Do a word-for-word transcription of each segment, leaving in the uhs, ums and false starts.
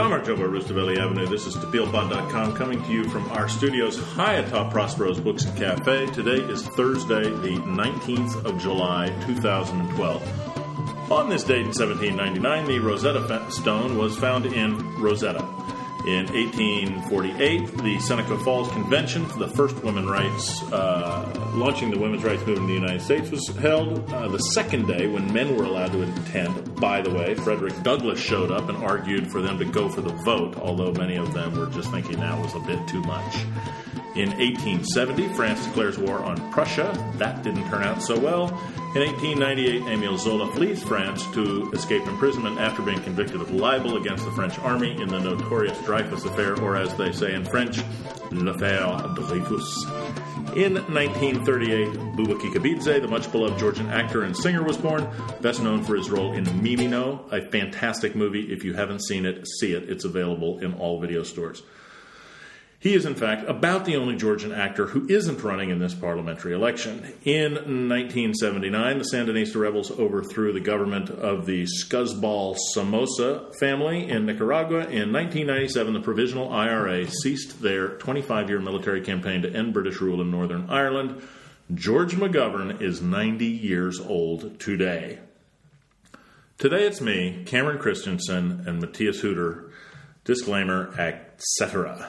I'm Arjoba Rustavelli Avenue. This is Tapilpod dot com coming to you from our studios high atop Prospero's Books and Cafe. Today is Thursday, the nineteenth of July, two thousand twelve. On this date in seventeen ninety-nine, the Rosetta Stone was found in Rosetta. In eighteen forty-eight, the Seneca Falls Convention, the first women's rights, uh, launching the women's rights movement in the United States, was held uh, the second day when men were allowed to attend. By the way, Frederick Douglass showed up and argued for them to go for the vote, although many of them were just thinking that was a bit too much. In eighteen seventy, France declares war on Prussia. That didn't turn out so well. In eighteen ninety-eight, Émile Zola flees France to escape imprisonment after being convicted of libel against the French army in the notorious Dreyfus Affair, or as they say in French, l'affaire Dreyfus. In nineteen thirty-eight, Buba Kikabidze, the much-beloved Georgian actor and singer, was born, best known for his role in Mimino, a fantastic movie. If you haven't seen it, see it. It's available in all video stores. He is, in fact, about the only Georgian actor who isn't running in this parliamentary election. In nineteen seventy-nine, the Sandinista rebels overthrew the government of the Scuzzball Somoza family in Nicaragua. In nineteen ninety-seven, the Provisional I R A ceased their twenty-five-year military campaign to end British rule in Northern Ireland. George McGovern is ninety years old today. Today it's me, Cameron Christensen, and Matthias Hutter. Disclaimer, et cetera.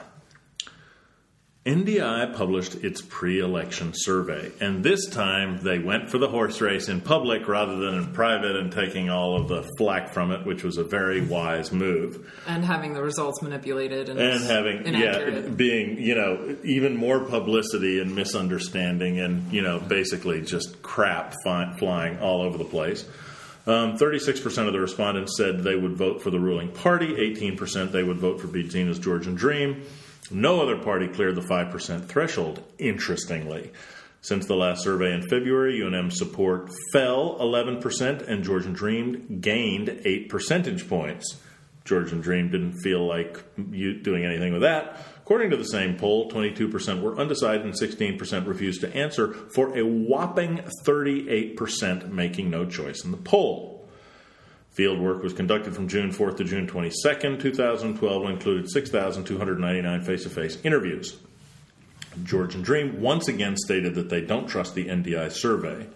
N D I published its pre-election survey, and this time they went for the horse race in public rather than in private and taking all of the flack from it, which was a very wise move. And having the results manipulated and, and having, inaccurate. yeah, being, you know, even more publicity and misunderstanding and, you know, basically just crap fi- flying all over the place. Um, thirty-six percent of the respondents said they would vote for the ruling party, eighteen percent they would vote for Bidzina's Georgian Dream. No other party cleared the five percent threshold, interestingly. Since the last survey in February, U N M's support fell eleven percent and Georgian Dream gained eight percentage points. Georgian Dream didn't feel like doing anything with that. According to the same poll, twenty-two percent were undecided and sixteen percent refused to answer, for a whopping thirty-eight percent making no choice in the poll. Field work was conducted from June fourth to June twenty-second, twenty twelve, and included six thousand two hundred ninety-nine face-to-face interviews. Georgian Dream once again stated that they don't trust the N D I survey.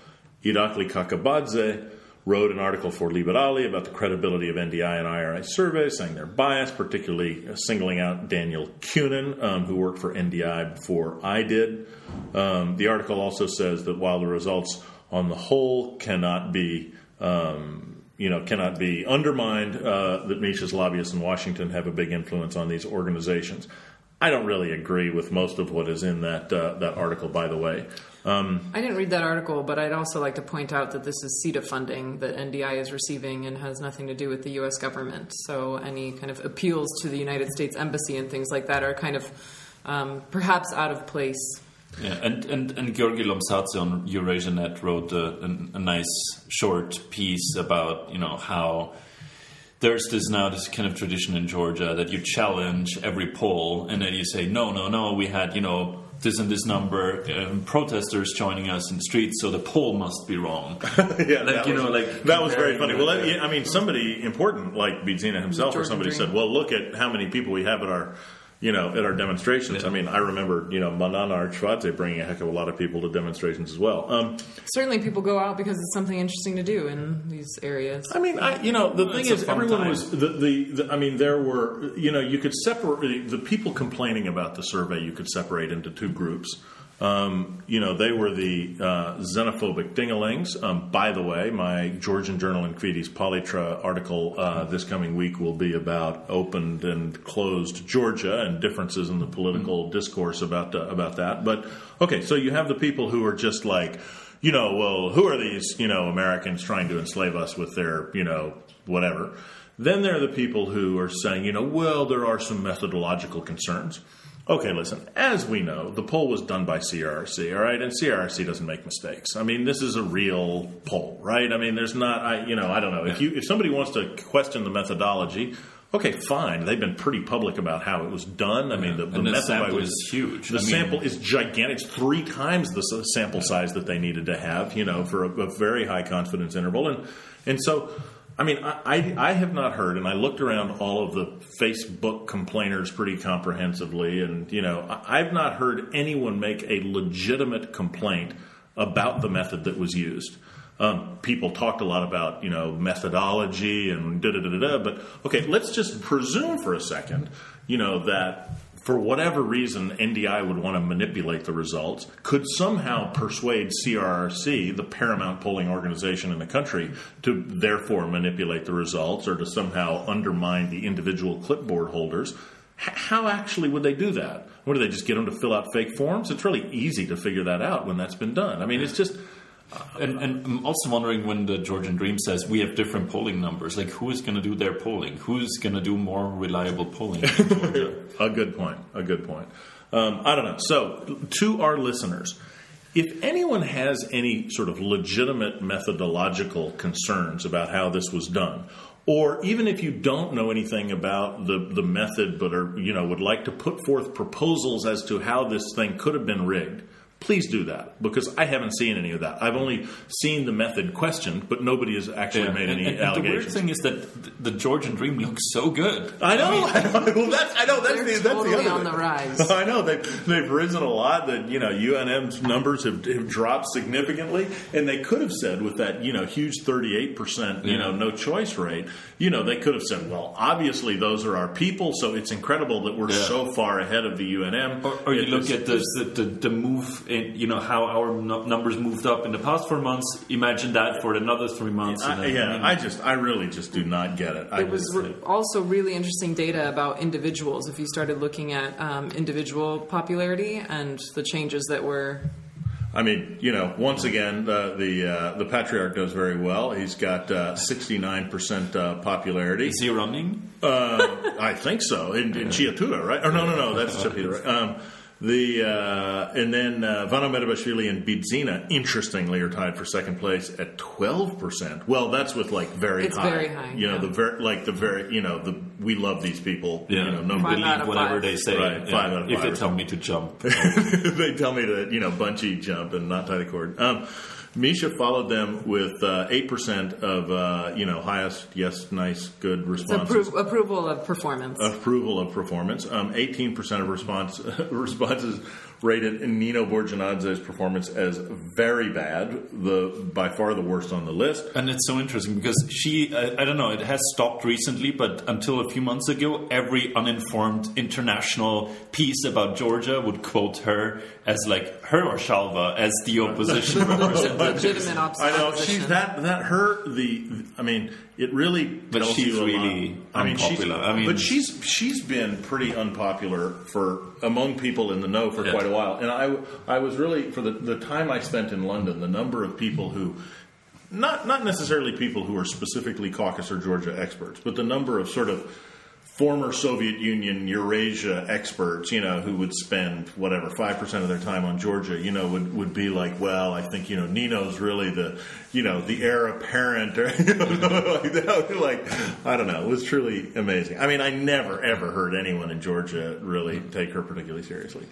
Irakli Kakabadze wrote an article for Liberali about the credibility of N D I and I R A surveys, saying they're biased, particularly singling out Daniel Kunin, um, who worked for N D I before I did. Um, the article also says that while the results on the whole cannot be... Um, you know, cannot be undermined, uh, that Mises lobbyists in Washington have a big influence on these organizations. I don't really agree with most of what is in that uh, that article, by the way. Um, I didn't read that article, but I'd also like to point out that this is C E T A funding that N D I is receiving and has nothing to do with the U S government. So any kind of appeals to the United States Embassy and things like that are kind of um, perhaps out of place. Yeah, and, and, and Georgi Lomsadze on EurasiaNet wrote a, a, a nice short piece about, you know, how there's this now this kind of tradition in Georgia that you challenge every poll and then you say, no, no, no, we had, you know, this and this number um, protesters joining us in the streets, so the poll must be wrong. yeah, like, that you was, know, like that was very funny. Well, that, I mean, somebody important like Bidzina himself Georgian or somebody Dream. said, well, look at how many people we have at our... You know, at our demonstrations. Yeah. I mean, I remember, you know, Manana Archvadze bringing a heck of a lot of people to demonstrations as well. Um, Certainly people go out because it's something interesting to do in these areas. I mean, I, you know, the Well, thing it's is, a fun everyone time. was, the, the, the, I mean, there were, you know, you could separate, the people complaining about the survey, you could separate into two groups. Um, you know, they were the uh, xenophobic dingalings. Um, by the way, my Georgian Journal and Kvidi's Polytra article uh, this coming week will be about opened and closed Georgia and differences in the political mm-hmm. discourse about uh, about that. But, okay, so you have the people who are just like, you know, well, who are these, you know, Americans trying to enslave us with their, you know, whatever. Then there are the people who are saying, you know, well, there are some methodological concerns. Okay, listen, as we know, the poll was done by C R R C, all right? And C R R C doesn't make mistakes. I mean, this is a real poll, right? I mean, there's not, I, you know, I don't know. If you if somebody wants to question the methodology, okay, fine. They've been pretty public about how it was done. I mean, the, the, and the method sample by which, is huge. The I mean, sample is gigantic. It's three times the sample size that they needed to have, you know, for a, a very high confidence interval. And and so... I mean, I, I, I have not heard, and I looked around all of the Facebook complainers pretty comprehensively, and, you know, I, I've not heard anyone make a legitimate complaint about the method that was used. Um, people talked a lot about, you know, methodology and da-da-da-da-da, but, okay, let's just presume for a second, you know, that for whatever reason, N D I would want to manipulate the results, could somehow persuade C R R C, the paramount polling organization in the country, to therefore manipulate the results or to somehow undermine the individual clipboard holders. H- how actually would they do that? What, do they just get them to fill out fake forms? It's really easy to figure that out when that's been done. I mean, it's just... And, and I'm also wondering when the Georgian Dream says we have different polling numbers, like who is going to do their polling? Who's going to do more reliable polling in Georgia? A good point. A good point. Um, I don't know. So, to our listeners, if anyone has any sort of legitimate methodological concerns about how this was done, or even if you don't know anything about the, the method but are, you know, would like to put forth proposals as to how this thing could have been rigged, please do that, because I haven't seen any of that. I've only seen the method questioned, but nobody has actually yeah. made any and, and, allegations. And the weird thing is that the Georgian Dream looks so good. I know. I, mean, I know. Well, that's, I know. That's They're the, that's totally the other on thing. the rise. I know they've they've risen a lot. That you know U N M's numbers have, have dropped significantly, and they could have said with that you know huge thirty-eight percent you yeah. know no choice rate, you know they could have said, well, obviously those are our people, so it's incredible that we're yeah. so far ahead of the U N M. Or, or you it, look at the the, the the move in you know how our numbers moved up in the past four months. Imagine that for another three months. I, and then, yeah, I, mean, I just I really just do not get it. I There was just, re- also really interesting data about individuals. If you started looking at um, individual popularity and the changes that were. I mean, you know, once again, the the, uh, the patriarch does very well. He's got uh, sixty-nine percent uh, popularity. is he running? Uh, I think so. In, in Chiatura, right? Or no, no, no, that's Chiatura, right? Um, the uh, and then uh, Vano Medabashvili and Bidzina, interestingly, are tied for second place at twelve percent. Well, that's with like very It's high. very high, You know, yeah. the very like the very you know the we love these people. Yeah, You know, no Five out believe of whatever five. they say. Right, yeah. five out of If five they or tell me to jump. They tell me to, you know, bungee jump and not tie the cord. Um, Misha followed them with uh, eight percent of, uh, you know, highest, yes, nice, good It's responses. appro- approval of performance. Approval of performance. Um, eighteen percent of response responses rated Nino Borginadze's performance as very bad, the by far the worst on the list. And it's so interesting because she, I, I don't know, it has stopped recently, but until a few months ago, every uninformed international piece about Georgia would quote her as like her or Shalva as the opposition representative. Legitimate op- I know opposition. she's that that her the I mean it really But tells she's you a really lot. I mean she's unpopular. I mean- but she's she's been pretty unpopular for among people in the know for Yeah. quite a while, and I I was really for the the time I spent in London, the number of people who not not necessarily people who are specifically Caucasus or Georgia experts, but the number of sort of former Soviet Union Eurasia experts, you know, who would spend whatever five percent of their time on Georgia, you know, would, would be like, well, I think you know Nino's really the, you know, the heir apparent, or you know, like that. Like I don't know, it was truly amazing. I mean, I never ever heard anyone in Georgia really take her particularly seriously.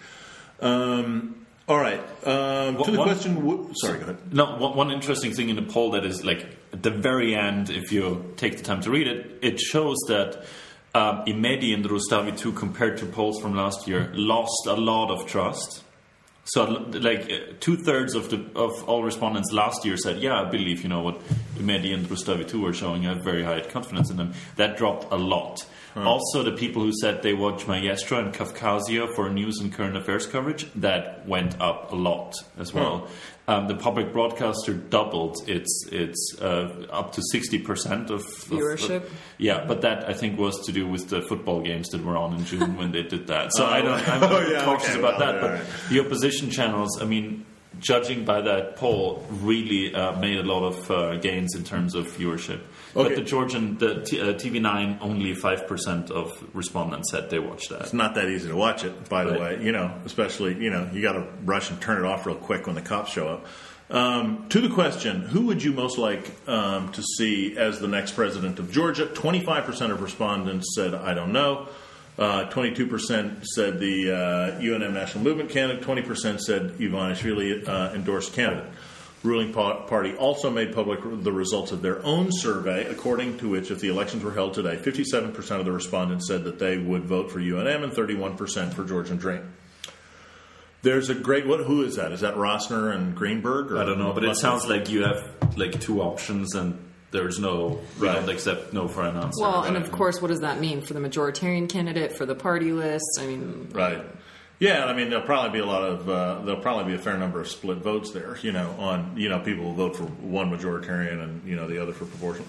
Um, all right, um, to the One- question. W- sorry, go ahead. No, one, one interesting thing in the poll that is like at the very end, if you take the time to read it, it shows that um, Imedi and Rustavi too, compared to polls from last year, lost a lot of trust. So, like two thirds of the of all respondents last year said, "Yeah, I believe you know what Imedi and Rustavi too were showing. I have very high confidence in them." That dropped a lot. Huh. Also, the people who said they watch Maestro and Kafkasia for news and current affairs coverage, that went up a lot as well. Huh. Um, the public broadcaster doubled its its uh, up to sixty percent of viewership. Of, yeah, but that I think was to do with the football games that were on in June when they did that. So oh, I don't, I'm oh, yeah, cautious okay, about well, that. But right. the opposition channels, I mean, judging by that poll, really uh, made a lot of uh, gains in terms of viewership. Okay. But the Georgian, the t- uh, T V nine, only five percent of respondents said they watched that. It's not that easy to watch it, by the right. way. You know, especially, you know, you got to rush and turn it off real quick when the cops show up. Um, to the question, who would you most like um, to see as the next president of Georgia? twenty-five percent of respondents said, I don't know. Uh, twenty-two percent said the uh, U N M National Movement candidate. twenty percent said Ivanishvili uh, endorsed candidate. ruling party also made public the results of their own survey, according to which, if the elections were held today, fifty-seven percent of the respondents said that they would vote for U N M and thirty-one percent for Georgian Dream. There's a great... What? Who is that? Is that Rosner and Greenberg? Or I don't know, but it sounds like you have like two options and there's no... We Right. don't accept no for an answer. Well, and Right. of course, what does that mean for the majoritarian candidate, for the party list? I mean... Right. Yeah, I mean, there'll probably be a lot of... Uh, there'll probably be a fair number of split votes there, you know, on... You know, people will vote for one majoritarian and, you know, the other for proportional.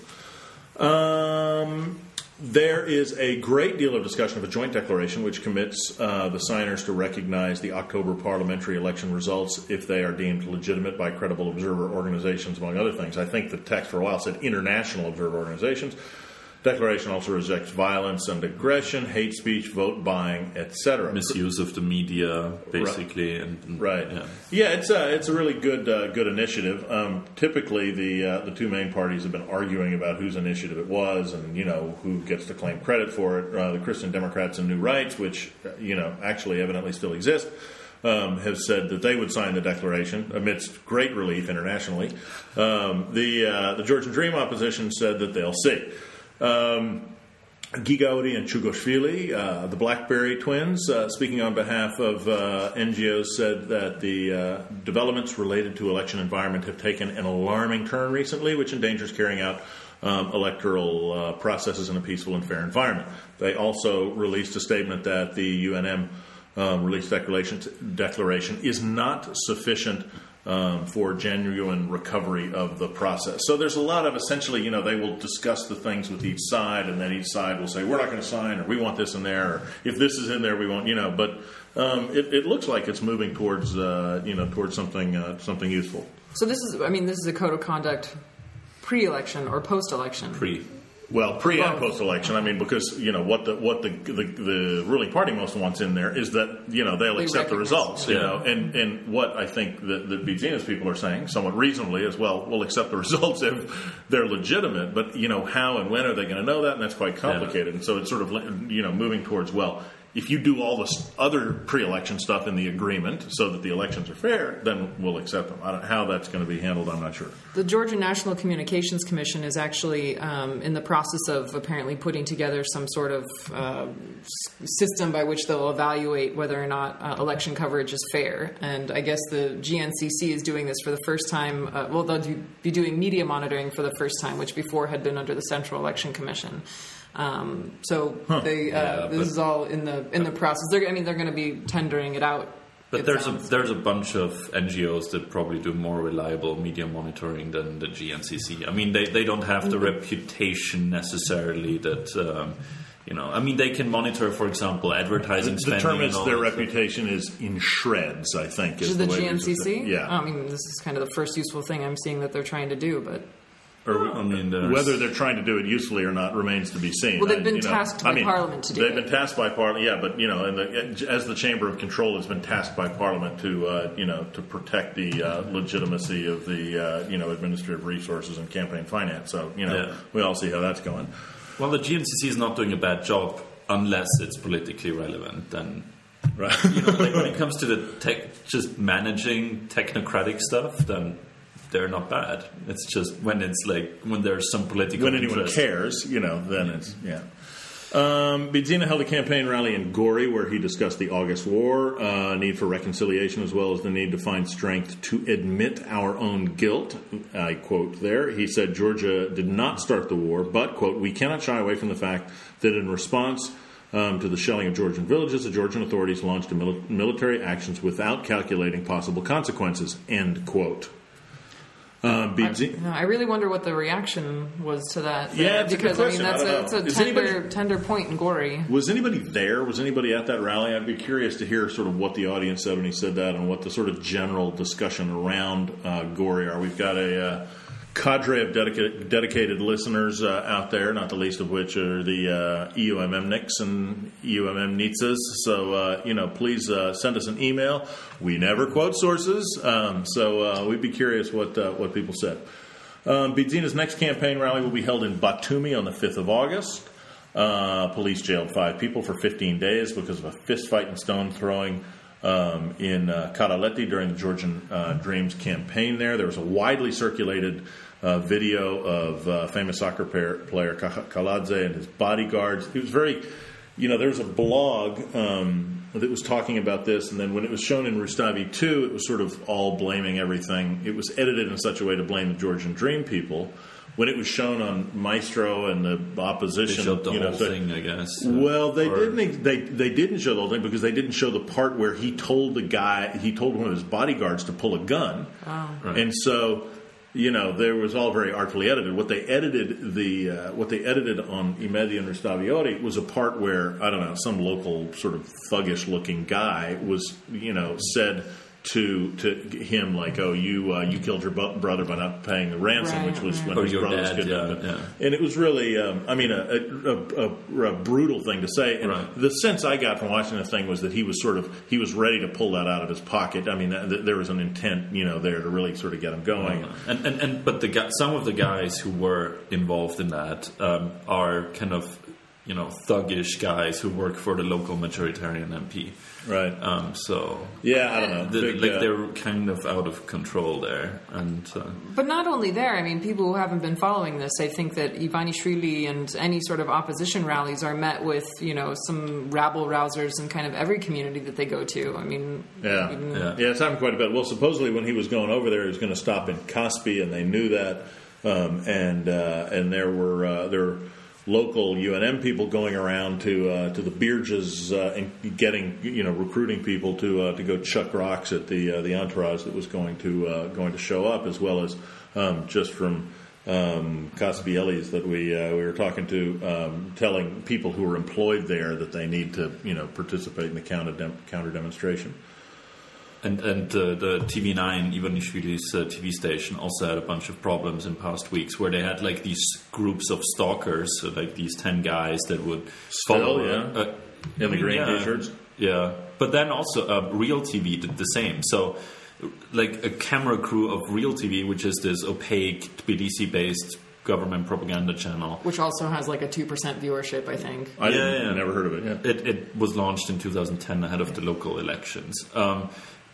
Um... There is a great deal of discussion of a joint declaration which commits uh, the signers to recognize the October parliamentary election results if they are deemed legitimate by credible observer organizations, among other things. I think the text for a while said international observer organizations. Declaration also rejects violence and aggression, hate speech, vote buying, et cetera. Misuse of the media, basically. Right. And, and, Right. Yeah. Yeah, it's a it's a really good uh, good initiative. Um, typically, the uh, the two main parties have been arguing about whose initiative it was, and you know who gets to claim credit for it. Uh, the Christian Democrats and New Rights, which uh, you know actually evidently still exist, um, have said that they would sign the declaration amidst great relief internationally. Um, the uh, the Georgian Dream opposition said that they'll see. Um, Gigaudi and Chugoshvili, uh, the BlackBerry twins, uh, speaking on behalf of uh, N G Os, said that the uh, developments related to election environment have taken an alarming turn recently, which endangers carrying out um, electoral uh, processes in a peaceful and fair environment. They also released a statement that the U N M um, release declaration, declaration is not sufficient Um, for genuine recovery of the process. So there's a lot of essentially, you know, they will discuss the things with each side, and then each side will say, we're not going to sign, or we want this in there, or if this is in there, we won't, you know. But um, it, it looks like it's moving towards, uh, you know, towards something uh, something useful. So this is, I mean, this is a code of conduct pre-election or post-election? Pre. Well, pre and Both. post election. I mean, because you know what the what the, the the ruling party most wants in there is that you know they'll They accept the recognize results. it. You Yeah. know, and and what I think that the Bidzina's people are saying, somewhat reasonably, is well, we'll accept the results if they're legitimate. But you know, how and when are they going to know that? And that's quite complicated. And so it's sort of you know moving towards well. If you do all this other pre-election stuff in the agreement so that the elections are fair, then we'll accept them. I don't, how that's going to be handled, I'm not sure. The Georgia National Communications Commission is actually um, in the process of apparently putting together some sort of uh, s- system by which they'll evaluate whether or not uh, election coverage is fair. And I guess the G N C C is doing this for the first time. Uh, well, they'll do, be doing media monitoring for the first time, which before had been under the Central Election Commission. Um, so Huh. they, uh, Yeah, this but- is all in the in the process. They're, I mean, they're going to be tendering it out. But it there's a sounds. there's a bunch of N G Os that probably do more reliable media monitoring than the G N C C. I mean, they, they don't have the reputation necessarily that um, you know. I mean, they can monitor, for example, advertising The spending. term and is all their that stuff. reputation is in shreds, I think. Is Is the way G we N C C? just- Yeah. I mean, this is kind of the first useful thing I'm seeing that they're trying to do, but. Or I mean, there's- whether they're trying to do it usefully or not remains to be seen. Well, they've I- been you know, tasked I by mean, Parliament to do They've it. been tasked by Parliament, yeah, but you know, and the, as the Chamber of Control has been tasked by Parliament to, uh, you know, to protect the uh, legitimacy of the, uh, you know, administrative resources and campaign finance. So, you know, Yeah. we all see how that's going. Well, the G N C C is not doing a bad job unless it's politically relevant. Then, Right. you know, like when it comes to the tech, just managing technocratic stuff, then they're not bad. It's just when it's like when there's some political when anyone interest. cares, you know, then it's yeah. Um, Bidzina held a campaign rally in Gori where he discussed the August War, uh, need for reconciliation, as well as the need to find strength to admit our own guilt. I quote there. He said Georgia did not start the war, but, quote, we cannot shy away from the fact that in response um, to the shelling of Georgian villages, the Georgian authorities launched mil- military actions without calculating possible consequences, end quote. Uh, I, Bidzina... no, I really wonder what the reaction was to that. Yeah, it's a good because I mean question. I that's don't a, it's know. a Is tender anybody- tender point in Gori. Was anybody there? Was anybody at that rally? I'd be curious to hear sort of what the audience said when he said that and what the sort of general discussion around uh, Gori are. We've got a uh, cadre of dedicated, dedicated listeners uh, out there, not the least of which are the uh, E U M M Nicks and E U M M Nietzes. So, uh, you know, please uh, send us an email. We never quote sources, um, so uh, we'd be curious what uh, what people said. Um, Bidzina's next campaign rally will be held in Batumi on the fifth of August. Uh, police jailed five people for fifteen days because of a fist fight and stone throwing um, in uh, Karaleti during the Georgian uh, Dreams campaign there. There was a widely circulated uh, video of uh, famous soccer player, player Kaladze and his bodyguards. It was very, you know, there was a blog um, that was talking about this, and then when it was shown in Rustavi two, it was sort of all blaming everything. It was edited in such a way to blame the Georgian Dream people. When it was shown on Maestro and the opposition, they showed the you know, whole so, thing, I guess. Well, they or, didn't. They they didn't show the whole thing because they didn't show the part where he told the guy, he told one of his bodyguards to pull a gun, oh. right. and so you know there was all very artfully edited. What they edited the uh, what they edited on Imedi and Rustavioti was a part where I don't know some local sort of thuggish looking guy was you know said. To to him like oh you uh, you killed your bu- brother by not paying the ransom right, which was right. when Or his your brother was dad, kidnapped yeah, yeah. and it was really um, I mean a, a, a, a brutal thing to say and right. the sense I got from watching the thing was that he was sort of he was ready to pull that out of his pocket. I mean th- there was an intent you know there to really sort of get him going uh, and, and and but the guy, some of the guys who were involved in that um, are kind of you know thuggish guys who work for the local majoritarian M P. right Um, so yeah I don't know the, Big, like uh, they're kind of out of control there, and uh, But not only there, I mean, people who haven't been following this, I think that Ivanishvili and any sort of opposition rallies are met with, you know, some rabble-rousers in kind of every community that they go to. I mean, Yeah. even- Yeah. yeah, it's happened quite a bit. Well, supposedly when he was going over there, he was going to stop in Kaspi, and they knew that. Um, and uh, and there were uh, there were local U N M people going around to uh, to the Birjas uh, and getting you know recruiting people to uh, to go chuck rocks at the uh, the entourage that was going to uh, going to show up, as well as um, just from. Um, Caspiellis that we uh, we were talking to, um, telling people who were employed there that they need to you know participate in the counter dem- counter demonstration. And and uh, the T V nine, Ivanishvili's uh, T V station, also had a bunch of problems in past weeks where they had like these groups of stalkers, so like these ten guys that would Still, follow. yeah. Uh, In the green yeah, t-shirts? Yeah. But then also uh, Real T V did the same. So like a camera crew of Real T V, which is this opaque Tbilisi-based government propaganda channel. which also has like a two percent viewership, I think. I Yeah, didn't, yeah. never heard of it. Yeah. It, it was launched in two thousand ten ahead of the local elections. Um,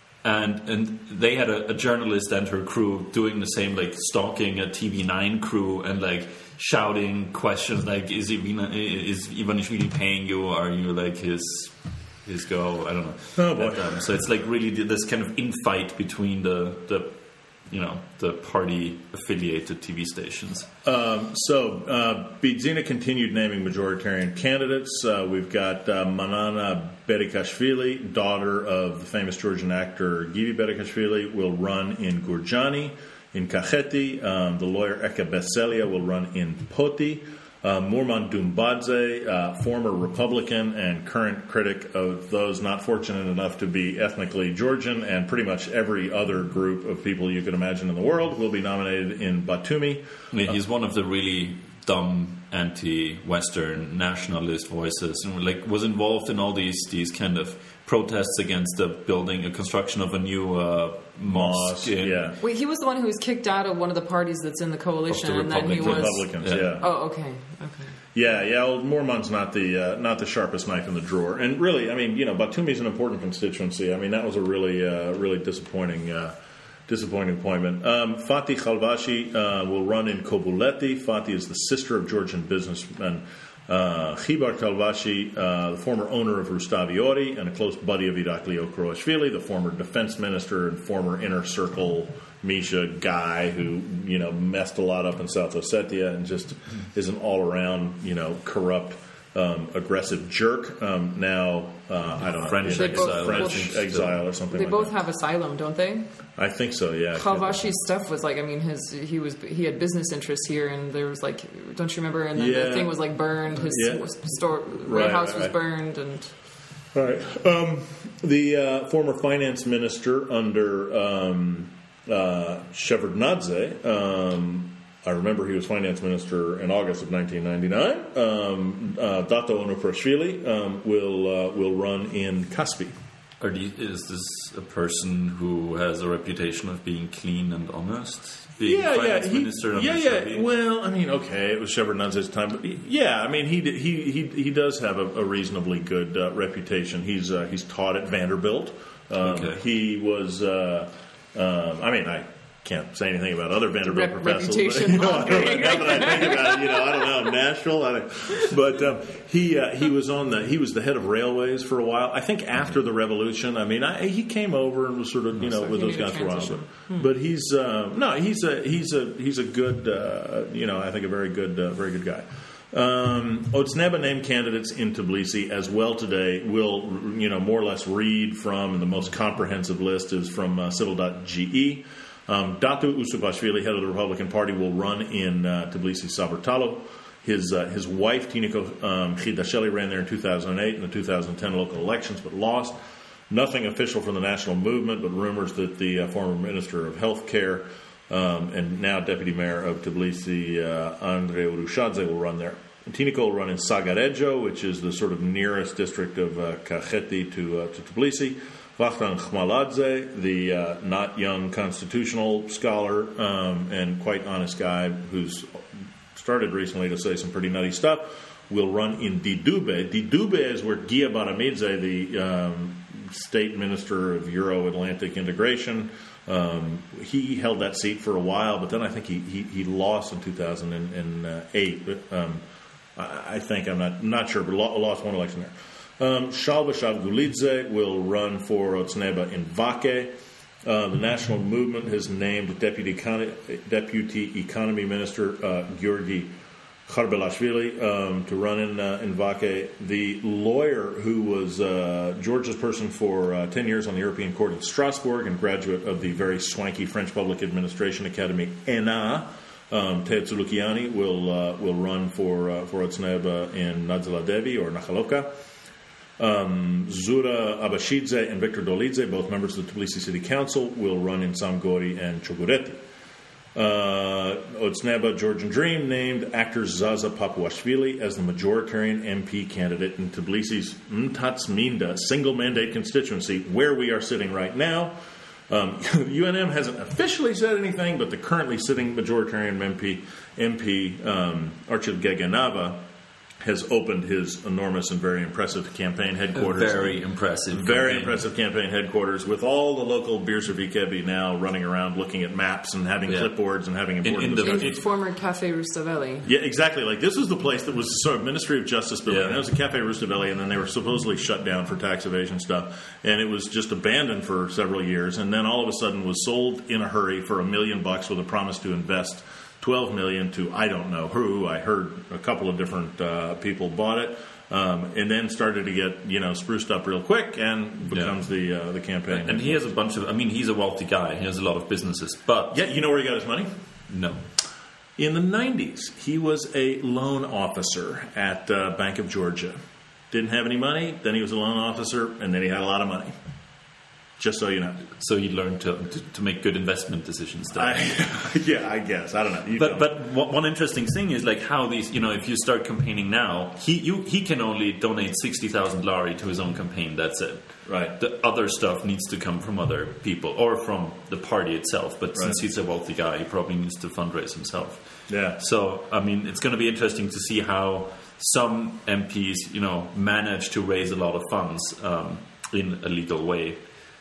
and and they had a, a journalist and her crew doing the same, like stalking a T V nine crew and like shouting questions like, is, Ivana, is Ivanishvili paying you? Are you like his his go? I don't know. Oh, boy. And, um, so it's like really this kind of infight between the, the you know, the party-affiliated T V stations. Um, so, uh, Bidzina continued naming majoritarian candidates. Uh, we've got uh, Manana Berikashvili, daughter of the famous Georgian actor Givi Berikashvili, will run in Gurjani. In Kakheti, um, the lawyer Eka Beselia will run in Poti. Uh, Murman Dumbadze, uh, former Republican and current critic of those not fortunate enough to be ethnically Georgian, and pretty much every other group of people you could imagine in the world, will be nominated in Batumi. I mean, he's one of the really dumb anti-Western nationalist voices, and like was involved in all these these kind of protests against the building, a construction of a new uh, mosque. Mosque, in- yeah. Wait, he was the one who was kicked out of one of the parties that's in the coalition, Of the and then he was. Republicans. Republicans, Yeah. yeah. Oh, okay, okay. Yeah, yeah. Well, Mormon's not the uh, not the sharpest knife in the drawer, and really, I mean, you know, Batumi's an important constituency. I mean, that was a really, uh, really disappointing, uh, disappointing appointment. Um, Fatih Khalvashi uh, will run in Kobuleti. Fatih is the sister of Georgian businessman uh, Khibar Khalvashi, uh, the former owner of Rustavi and a close buddy of Irakli Okroashvili, the former defense minister and former inner circle Misha guy who, you know, messed a lot up in South Ossetia and just is an all-around, you know, corrupt, um, aggressive jerk. Um, now, uh, I don't know. French you know, exile. French Both- exile or something They like both that. have asylum, don't they? I think so, yeah. Khalvashi's stuff was like, I mean, his he was he had business interests here, and there was like, don't you remember? And then Yeah. the thing was like burned. His Yeah. store Right, warehouse right, was right. burned, and All right. Um, the uh, former finance minister under um, uh, Shevardnadze, um, I remember he was finance minister in August of nineteen ninety-nine. Um, uh, Dato Onuprashvili um, will uh, will run in Kaspi. Are these, is this a person who has a reputation of being clean and honest? Being Yeah, yeah, finance he, minister yeah, under yeah. Sharpie? Well, I mean, okay, it was Shevardnadze's time, but he- yeah, I mean, he did- he he he does have a, a reasonably good uh, reputation. He's uh, he's taught at Vanderbilt. Um, Okay. He was. Uh, um, I mean, I can't say anything about other Vanderbilt Rep- professors. reputation but, you know, I don't, laundering. now that I think about it, you know, I don't know, Nashville. I don't, but um, he uh, he was on the he was the head of railways for a while. I think after the revolution. I mean, I, he came over and was sort of you know So with he those needed guys for a while. transition. But, but he's uh, no, he's a he's a he's a good uh, you know I think a very good uh, very good guy. Um, Otzneba named candidates in Tbilisi as well today. We'll, you know, more or less read from the most comprehensive list is from uh, civil dot g e. Um, Datu Usubashvili, head of the Republican Party, will run in uh, Tbilisi Sabartalo. His uh, his wife, Tiniko um, Khidasheli, ran there in two thousand eight in the two thousand ten local elections, but lost. Nothing official from the national movement, but rumors that the uh, former Minister of Health Care um, and now Deputy Mayor of Tbilisi, uh, Andrei Urushadze, will run there. Tiniko will run in Sagarejo, which is the sort of nearest district of uh, Kakheti to, uh, to Tbilisi. Vakhtan Khmaladze, the uh, not young constitutional scholar um, and quite honest guy who's started recently to say some pretty nutty stuff, will run in Didube. Didube is where Gia Baramidze, the um, state minister of Euro-Atlantic integration, um, he held that seat for a while, but then I think he, he, he lost in two thousand eight. Um, I, I think, I'm not not sure, but lost one election there. Um, Shalva Shavgulidze will run for Otzneba in Vake. Uh, the national movement has named Deputy, Econ- Deputy Economy Minister uh, Georgi Kharbelashvili um, to run in uh, in Vake. The lawyer who was uh, Georgia's person for uh, ten years on the European Court in Strasbourg and graduate of the very swanky French Public Administration Academy, E N A, um, Ted Tsulukiani, will uh, will run for uh, for Otzneba in Nadzala Devi or Nakhalovka. Um, Zura Abashidze and Victor Dolidze, both members of the Tbilisi City Council, will run in Samgori and Chogoreti. Uh, Otzneba Georgian Dream named actor Zaza Papuashvili as the majoritarian M P candidate in Tbilisi's Mtatsminda single mandate constituency, where we are sitting right now. Um, U N M hasn't officially said anything, but the currently sitting majoritarian M P, M P um, Archil Geganava, has opened his enormous and very impressive campaign headquarters. A very impressive. Very campaign. impressive campaign headquarters with all the local Birzavikebi now running around looking at maps and having Yeah. clipboards and having important in the- discussions. In former Cafe Rustavelli. Yeah, exactly. Like, this was the place that was sort of Ministry of Justice building. Yeah. And it was a Cafe Rustavelli, and then they were supposedly shut down for tax evasion stuff. And it was just abandoned for several years, and then all of a sudden was sold in a hurry for a million bucks with a promise to invest twelve million to I don't know who. I heard a couple of different uh, people bought it, um, and then started to get you know spruced up real quick, and becomes Yeah. the uh, the campaign. And he has a bunch of. I mean, he's a wealthy guy. He has a lot of businesses, but yeah, you know where he got his money? no. In the nineties, he was a loan officer at uh, Bank of Georgia. Didn't have any money, then he was a loan officer, and then he had a lot of money. Just so you know. So he learned to to, to make good investment decisions. There. I, yeah, I guess. I don't know. You But don't. but one one interesting thing is like how these you know if you start campaigning now he you he can only donate sixty thousand lari to his own campaign. That's it. Right. The other stuff needs to come from other people or from the party itself. But since Right. he's a wealthy guy, he probably needs to fundraise himself. Yeah. So I mean, it's going to be interesting to see how some M Ps you know manage to raise a lot of funds um, in a legal way.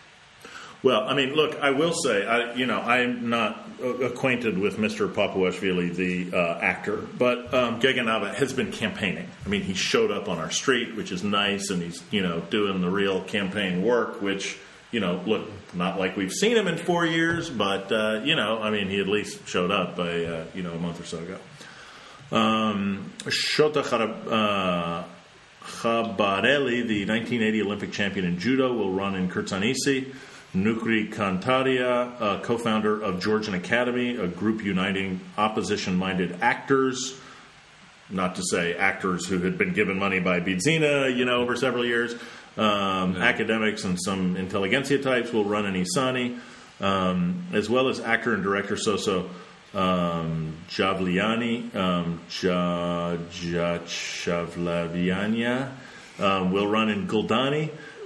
Well, I mean, look, I will say, I, you know, I'm not uh, acquainted with Mister Papuashvili, the uh, actor, but um, Geganava has been campaigning. I mean, he showed up on our street, which is nice, and he's, you know, doing the real campaign work, which, you know, look, not like we've seen him in four years, but, uh, you know, I mean, he at least showed up, a, uh, you know, a month or so ago. Um, Shota Kharab... Uh, Khabareli, the nineteen eighty Olympic champion in judo, will run in Kirtsanisi. Nukri Kantaria, uh, co-founder of Georgian Academy, a group uniting opposition-minded actors, not to say actors who had been given money by Bidzina, you know, over several years. Um, yeah. Academics and some intelligentsia types will run in Isani, um, as well as actor and director Soso um, Javliani, um, Javlaviania, um, will run in Guldani.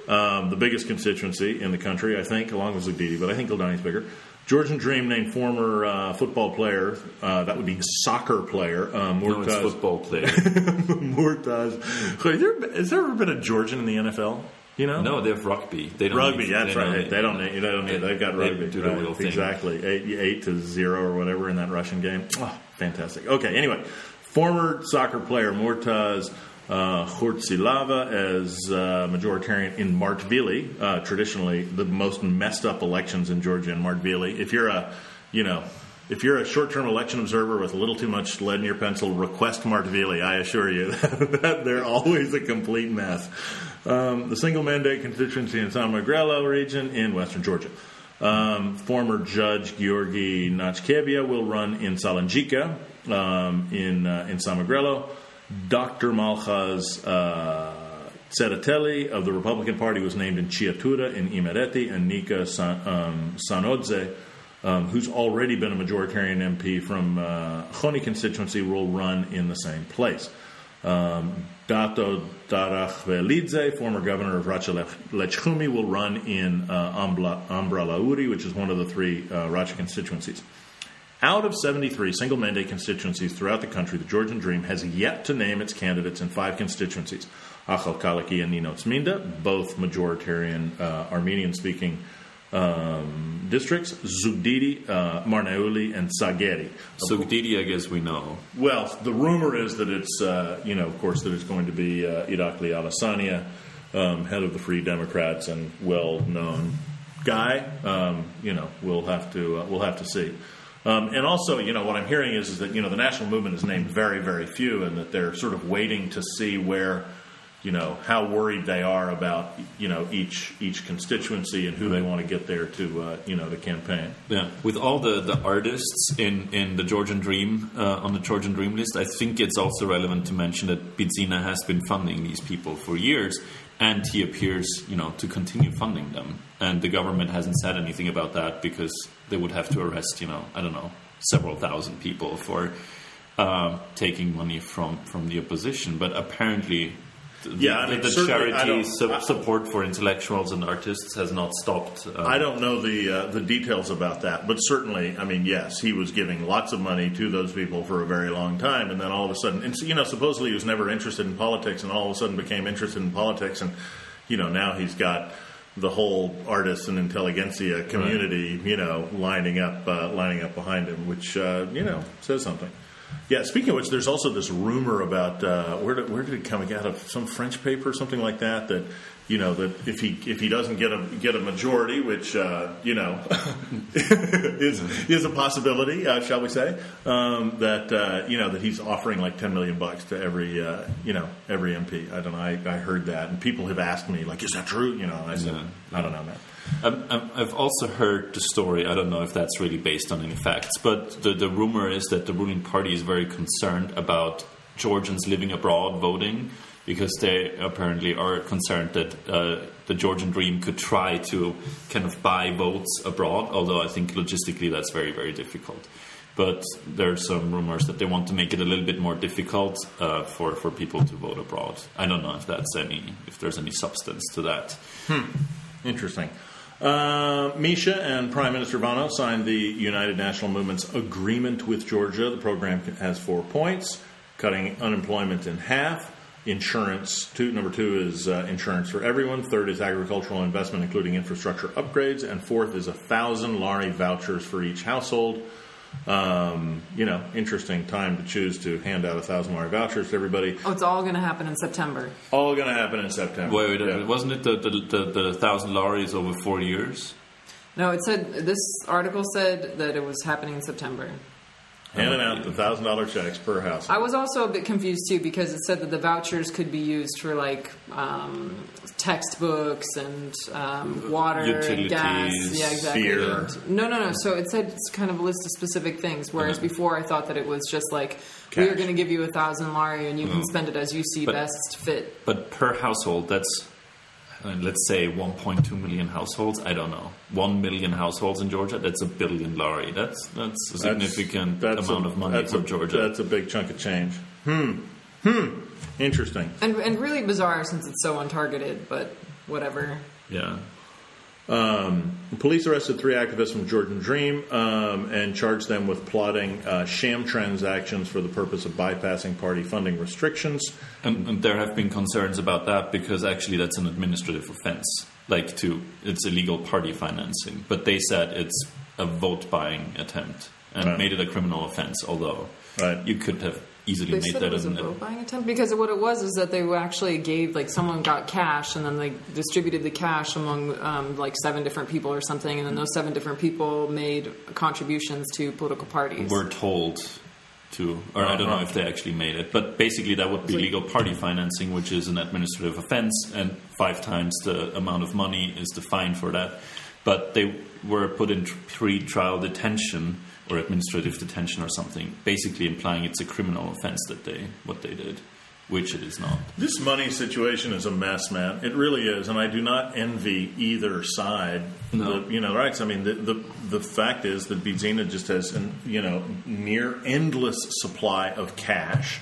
um, the biggest constituency in the country, I think, along with Zugdidi, but I think Kildani's bigger. Georgian Dream named former uh, football player, uh, that would be soccer player, uh, Murtaz. No, it's football player. Murtaz. Has there, has there ever been a Georgian in the N F L? You know? No, they have rugby. They don't rugby, need, that's they right. Need, they don't need. They don't need. They've got rugby. They do the right, real thing. Exactly. Eight, eight to zero or whatever in that Russian game. Oh, fantastic. Okay. Anyway, former soccer player Murtaz uh, Khurtsilava as uh, majoritarian in Martvili. Uh, traditionally, the most messed up elections in Georgia in Martvili. If you're a, you know. If you're a short-term election observer with a little too much lead in your pencil, request Martvili. I assure you that they're always a complete mess. Um, the single-mandate constituency in San Magrelo region in western Georgia. Um, former Judge Georgi Nachkevia will run in Salanjika um, in uh, in San Magrelo. Doctor Malchaz uh, Tsereteli of the Republican Party was named in Chiatura in Imereti, and Nika San, um, Sanodze, Um, who's already been a majoritarian M P from uh, Choni constituency, will run in the same place. Um, Dato Darachvelidze, former governor of Racha Lechumi, will run in uh, Ambla, Ambra Lauri, which is one of the three uh, Racha constituencies. Out of seventy-three single-mandate constituencies throughout the country, the Georgian Dream has yet to name its candidates in five constituencies. Achal Kalaki and Ninots Minda, both majoritarian uh, Armenian-speaking Um, districts, Zugdidi, uh, Marnauli, and Sagheri. Zugdidi, I guess we know. Well, the rumor is that it's, uh, you know, of course, that it's going to be uh, Irakli Alasania, um, head of the Free Democrats and well-known guy. Um, you know, we'll have to uh, we'll have to see. Um, and also, you know, what I'm hearing is, is that, you know, the national movement has named very, very few, and that they're sort of waiting to see where, you know, how worried they are about, you know, each each constituency and who they want to get there to, uh, you know, to campaign. Yeah, with all the, the artists in, in the Georgian Dream, uh, on the Georgian Dream list, I think it's also relevant to mention that Bidzina has been funding these people for years, and he appears, you know, to continue funding them. And the government hasn't said anything about that because they would have to arrest, you know, I don't know, several thousand people for uh, taking money from, from the opposition. But apparently... The, yeah, I mean, the charity su- support for intellectuals and artists has not stopped. Um, I don't know the uh, the details about that, but certainly, I mean, yes, he was giving lots of money to those people for a very long time, and then all of a sudden, and you know, supposedly he was never interested in politics, and all of a sudden became interested in politics, and you know, now he's got the whole artists and intelligentsia community, right. you know, lining up uh, lining up behind him, which uh, you know says something. Yeah, speaking of which, there's also this rumor about uh, where did, where did it come out of? Some French paper, something like that. That you know that if he if he doesn't get a get a majority, which uh, you know is is a possibility, uh, shall we say? Um, that uh, you know that he's offering like ten million bucks to every uh, you know every M P. I don't know. I, I heard that, and people have asked me like, is that true? You know, and I said, yeah. I don't know, man. Um, I've also heard the story, I don't know if that's really based on any facts, but the, the rumor is that the ruling party is very concerned about Georgians living abroad voting, because they apparently are concerned that uh, the Georgian Dream could try to kind of buy votes abroad, although I think logistically that's very, very difficult. But there are some rumors that they want to make it a little bit more difficult uh, for, for people to vote abroad. I don't know if that's any if there's any substance to that. Hmm. Interesting. Uh, Misha and Prime Minister Vano signed the United National Movement's agreement with Georgia. The program has four points: cutting unemployment in half, insurance. Two, number two is uh, insurance for everyone. Third is agricultural investment, including infrastructure upgrades. And fourth is a thousand lari vouchers for each household. Um, you know, interesting time to choose to hand out a thousand lari vouchers to everybody. Oh, it's all going to happen in September. All going to happen in September. Wait, wait, yeah. wasn't it the, the, the, the thousand laris over four years? No, it said, this article said that it was happening in September. Handing out the thousand dollar checks per house. I was also a bit confused too, because it said that the vouchers could be used for like um, textbooks and um, water, utilities, gas, yeah, exactly. Beer. And, no, no, no. So it said it's kind of a list of specific things. Whereas uh-huh. before, I thought that it was just like Cash. We are going to give you a thousand lari and you uh-huh. can spend it as you see but, best fit. But per household, that's. I mean, let's say one point two million households. I don't know. one million households in Georgia, that's a billion lari. That's that's a significant that's, that's a, amount of money for a, Georgia. That's a big chunk of change. Hmm. Hmm. Interesting. And and really bizarre since it's so untargeted, but whatever. Yeah. Um, police arrested three activists from Georgian Dream um, and charged them with plotting uh, sham transactions for the purpose of bypassing party funding restrictions. And, and there have been concerns about that because actually that's an administrative offense. Like to, it's illegal party financing. But they said it's a vote buying attempt and right. made it a criminal offense, although right. you could have easily They made said that it was a an, vote buying attempt because what it was is that they actually gave, like, someone got cash and then they distributed the cash among um, like seven different people or something, and then those seven different people made contributions to political parties. We're told to, or I don't know if they actually made it, but basically that would be legal party financing, which is an administrative offense, and five times the amount of money is the fine for that. But they were put in pre-trial detention or administrative detention or something, basically implying it's a criminal offense that they what they did, which it is not. This money situation is a mess, man. It really is, and I do not envy either side. No. The, you know, right? I mean, the, the the fact is that Bidzina just has an you know near endless supply of cash.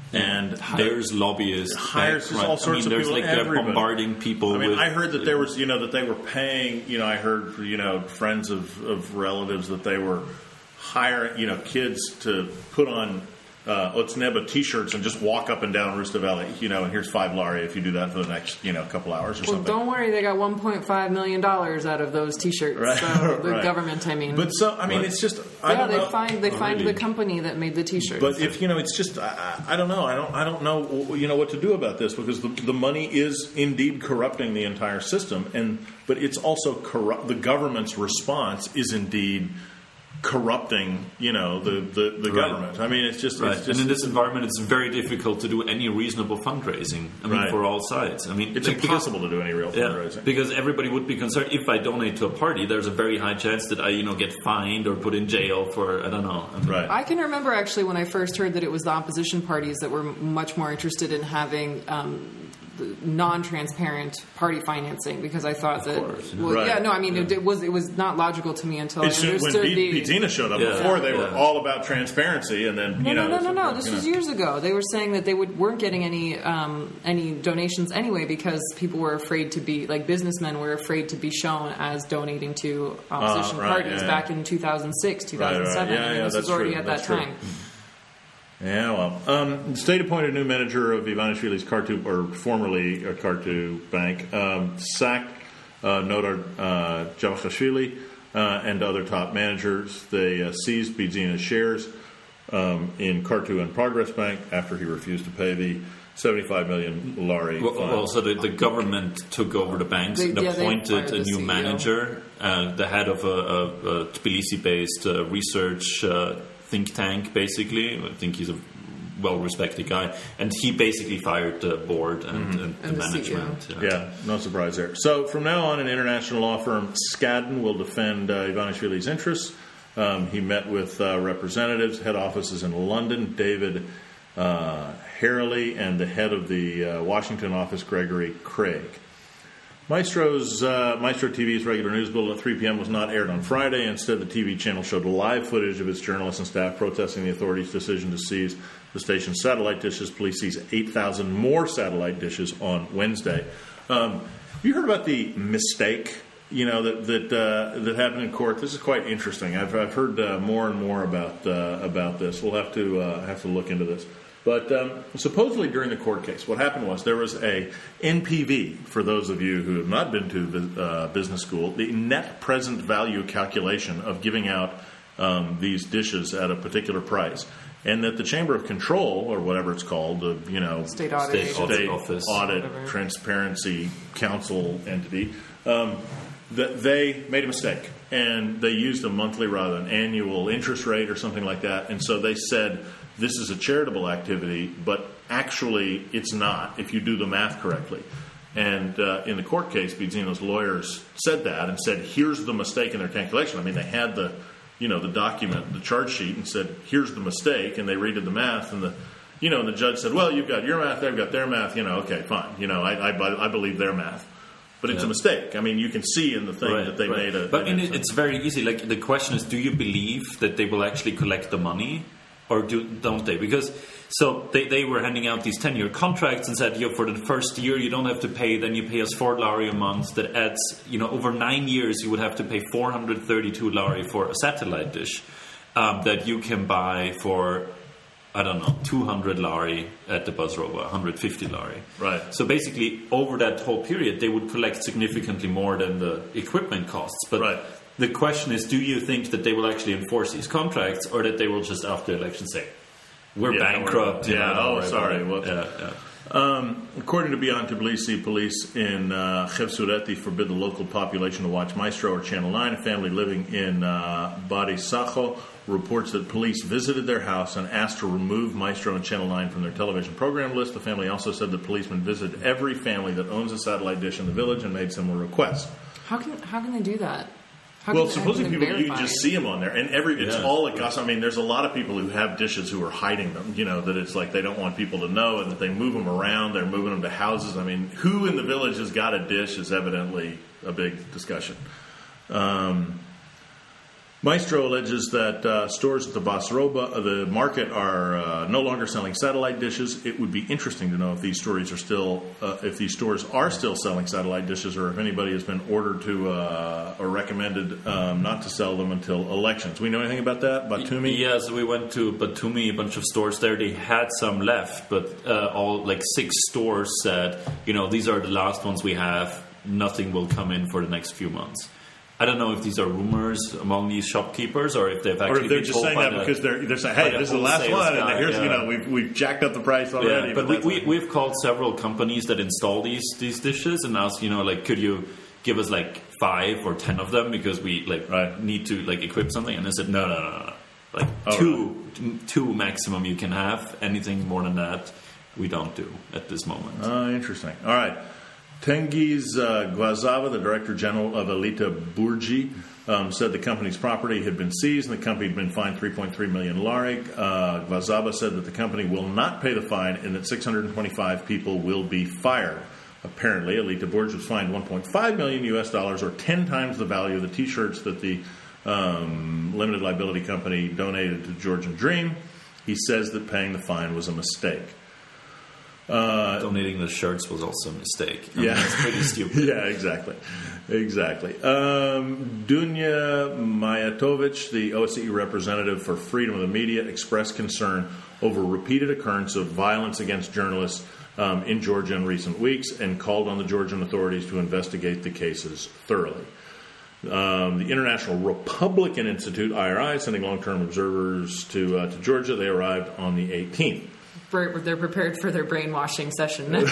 And hires lobbyists, hires right, all right. sorts I mean, of there's people. like they're everybody. bombarding people. I mean, with, I heard that there was, you know, that they were paying. You know, I heard, you know, friends of, of relatives that they were hiring, you know, kids to put on uh, Otzneba T-shirts and just walk up and down Rustaveli, you know, and here's five lari if you do that for the next, you know, couple hours or well, something. don't worry, they got one point five million dollars out of those T-shirts. Right. So the right. government, I mean, but so I mean, What? it's just I yeah, don't they know. find they Oh, find really? the company that made the T-shirts. But if you know, it's just I, I don't know. I don't I don't know you know what to do about this because the, the money is indeed corrupting the entire system, and but it's also corrupt. The government's response is indeed corrupting, you know, the, the, the Right. government. I mean, it's just, right. it's just and in this environment, it's very difficult to do any reasonable fundraising. I mean, Right. for all sides. I mean, it's like, impossible to do any real Because, yeah, fundraising. because everybody would be concerned if I donate to a party. There's a very high chance that I, you know, get fined or put in jail for I don't know. I mean, Right. I can remember actually when I first heard that it was the opposition parties that were much more interested in having um, non-transparent party financing because I thought that course, yeah. well, Right. yeah no I mean it, it was it was not logical to me until It's I just when understood B- the Bidzina showed up Yeah. before, they were Yeah. all about transparency, and then no you know, no no no no you this know. was years ago. They were saying that they would weren't getting any um, any donations anyway because people were afraid to be like businessmen were afraid to be shown as donating to opposition Uh, right, parties yeah, yeah. back in two thousand six two thousand seven Right, right. Yeah, I mean, yeah, this that's was already true. at That's that true. time. Yeah, well, um, the state-appointed new manager of Ivanishvili's Kartu, or formerly a Kartu bank, um, sacked uh, Nodar uh, Javashvili uh, and other top managers. They uh, seized Bidzina's shares um, in Kartu and Progress Bank after he refused to pay the seventy-five million lari Well, fine. well, so the, the government took over the banks They- and yeah, they appointed fired a the new C E O. manager, uh, the head of a, a, a Tbilisi-based uh, research uh, think tank, basically. I think he's a well-respected guy. And he basically fired the board and, and, And the the C E O. management. Yeah, no surprise there. So from now on, an international law firm, Skadden, will defend uh, Ivanishvili's interests. Um, he met with uh, representatives, head offices in London, David uh, Harley, and the head of the uh, Washington office, Gregory Craig. Maestro's uh, Maestro T V's regular news bulletin at three p.m. was not aired on Friday. Instead, the T V channel showed live footage of its journalists and staff protesting the authorities' decision to seize the station's satellite dishes. Police seized eight thousand more satellite dishes on Wednesday. Um, you heard about the mistake, you know, that that uh, that happened in court? This is quite interesting. I've I've heard uh, more and more about uh, about this. We'll have to uh, have to look into this. But um, supposedly during the court case, what happened was there was a N P V, for those of you who have not been to uh, business school, the net present value calculation of giving out um, these dishes at a particular price. And that the Chamber of Control, or whatever it's called, the you know State Audit State Agency. Audit State Office. Audit Whatever. Transparency Council entity, um, that they made a mistake. And they used a monthly rather than annual interest rate or something like that. And so they said, this is a charitable activity, but actually it's not if you do the math correctly. And uh, in the court case, Bidzina's lawyers said that and said, here's the mistake in their calculation. I mean, they had the, you know, the document, the charge sheet, and said, here's the mistake, and they redid the math, and the, you know, and the judge said, well, you've got your math, they've got their math, you know, okay, fine, you know, I, I, I believe their math. But it's Yeah. a mistake. I mean, you can see in the thing Right, that they right. made a... But they and made it, some- it's very easy. Like the question is, do you believe that they will actually collect the money? or do don't they? Because so they, they were handing out these ten-year contracts and said, you know, for the first year you don't have to pay, then you pay us four lari a month. That adds, you know, over nine years you would have to pay four hundred thirty-two lari for a satellite dish um, that you can buy for, I don't know, two hundred lari at the Buzzroba, one hundred fifty lari. Right. So basically, over that whole period, they would collect significantly more than the equipment costs. But right. the question is, do you think that they will actually enforce these contracts, or that they will just, after the election, say, we're yeah, bankrupt? Yeah, you know, oh, right, sorry. right. Well, yeah, yeah. Um, according to Beyond Tbilisi, police in uh, Khevsureti forbid the local population to watch Maestro or Channel nine. A family living in uh, Badi Sakho reports that police visited their house and asked to remove Maestro and Channel nine from their television program list. The family also said that policemen visited every family that owns a satellite dish in the village and made similar requests. How can how can they do that? How Well, can, supposedly how can people, they you verify? just see them on there, and every it's Yeah. all like gossip. I mean, there's a lot of people who have dishes who are hiding them. You know, that it's like they don't want people to know, and that they move them around. They're moving them to houses. I mean, who in the village has got a dish is evidently a big discussion. Um, Maestro alleges that uh, stores at the Basroba, uh, the market, are uh, no longer selling satellite dishes. It would be interesting to know if these stories are still, uh, if these stores are still selling satellite dishes, or if anybody has been ordered to uh, or recommended um, not to sell them until elections. We know anything about that? Batumi? Yeah, so we went to Batumi, a bunch of stores there. They had some left, but uh, all like six stores said, you know, these are the last ones we have. Nothing will come in for the next few months. I don't know if these are rumors among these shopkeepers, or if they've actually Or if they're been just told saying by that the, because they're they're saying, hey, the this is the last wholesale one, and guy, here's yeah. you know we've we've jacked up the price already. Yeah, but we, that's we, like- we've called several companies that install these these dishes and asked, you know, like, could you give us like five or ten of them because we like Right. need to like equip something? And they said, no, no, no, no, like Oh, two, t- two maximum you can have. Anything more than that, we don't do at this moment. Oh, interesting. All right. Tengiz uh, Gwazava, the Director General of Elita Burji, um, said the company's property had been seized and the company had been fined three point three million lari. Uh, Gwazava said that the company will not pay the fine and that six hundred twenty-five people will be fired. Apparently, Elita Burj was fined one point five million U S dollars, or ten times the value of the T-shirts that the um, limited liability company donated to Georgian Dream. He says that paying the fine was a mistake. Uh, Donating the shirts was also a mistake. I mean, Yeah. it's pretty stupid. Yeah, exactly. Exactly. Um, Dunya Majatovic, the O S C E representative for freedom of the media, expressed concern over repeated occurrence of violence against journalists um, in Georgia in recent weeks and called on the Georgian authorities to investigate the cases thoroughly. Um, the International Republican Institute, I R I, sending long-term observers to, uh, to Georgia. They arrived on the eighteenth. They're prepared for their brainwashing session now.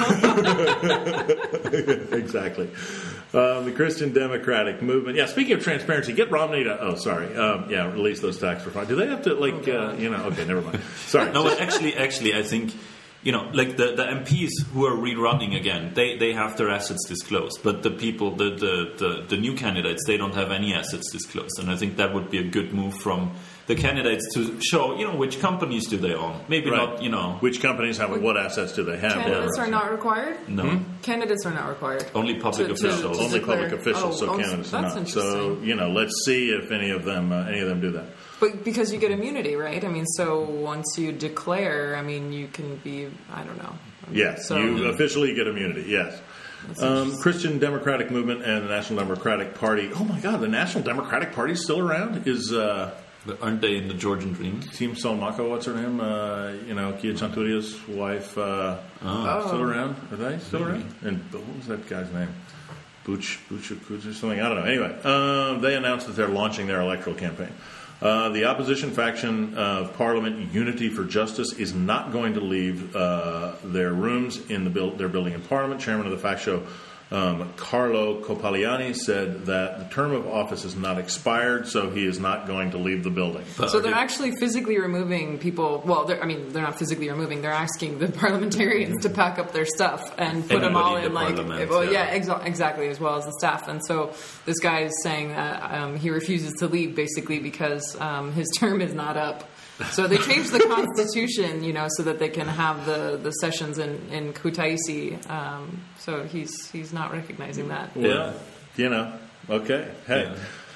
Exactly. Um, the Christian Democratic Movement. Yeah, speaking of transparency, get Romney to. Oh, sorry. Um, yeah, release those tax refunds. Do they have to, like, Oh, uh, you know, okay, never mind. Sorry. No, but actually, actually, I think, you know, like the, the M Ps who are rerunning again, they, they have their assets disclosed. But the people, the, the, the, the new candidates, they don't have any assets disclosed. And I think that would be a good move from the candidates to show, you know, which companies do they own. Maybe Right. not, you know, Which companies have what assets do they have? Candidates Yeah. are not required? no. Candidates are not required. Only public To- to- officials. to Only declare- public officials, oh, so oh, candidates are that's not. So, interesting. you know, let's see if any of them uh, any of them do that. But because you get immunity, right? I mean, so once you declare, I mean, you can be, I don't know. Yes, So- you officially get immunity, yes. Um, Christian Democratic Movement and the National Democratic Party. Oh, my God, the National Democratic Party is still around? Is... Uh, But aren't they in the Georgian Dream? Team Solmako, what's her name? Uh, you know, Kia Chanturia's wife. Uh, Oh. Still around? Are they still around? And what was that guy's name? Buch, Buchakuz or something? I don't know. Anyway, um, they announced that they're launching their electoral campaign. Uh, the opposition faction of Parliament, Unity for Justice, is not going to leave uh, their rooms in the build, their building in Parliament. Chairman of the fact show, Um, Carlo Copaliani, said that the term of office is not expired, so he is not going to leave the building. So they're actually physically removing people. Well, I mean, they're not physically removing. They're asking the parliamentarians to pack up their stuff and put them all Everybody in in the like. parliament, Well, yeah. yeah, exa- exactly, as well as the staff. And so this guy is saying that um, he refuses to leave basically because um, his term is not up. So they changed the constitution, you know, so that they can have the, the sessions in in Kutaisi. Um, so he's he's not recognizing that. Well, you know, okay. Hey. Yeah.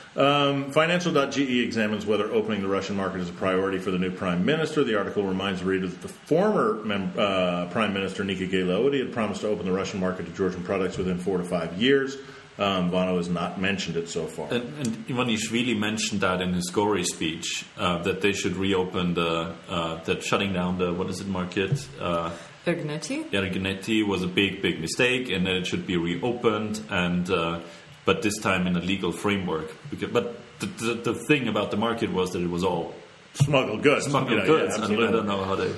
Um, Financial dot G E examines whether opening the Russian market is a priority for the new prime minister. The article reminds the reader that the former mem- uh, prime minister, Nika Gayleotti, had promised to open the Russian market to Georgian products within four to five years. Um, Vano has not mentioned it so far. And, and Ivanishvili mentioned that in his Gori speech, uh, that they should reopen the, uh, that shutting down the, what is it, market? Uh, Ergneti? Ergneti was a big, big mistake, and that it should be reopened, and uh, but this time in a legal framework. Because, but the, the, the thing about the market was that it was all smuggled goods. Smuggled you know, goods. Yeah, I mean, I don't know how they...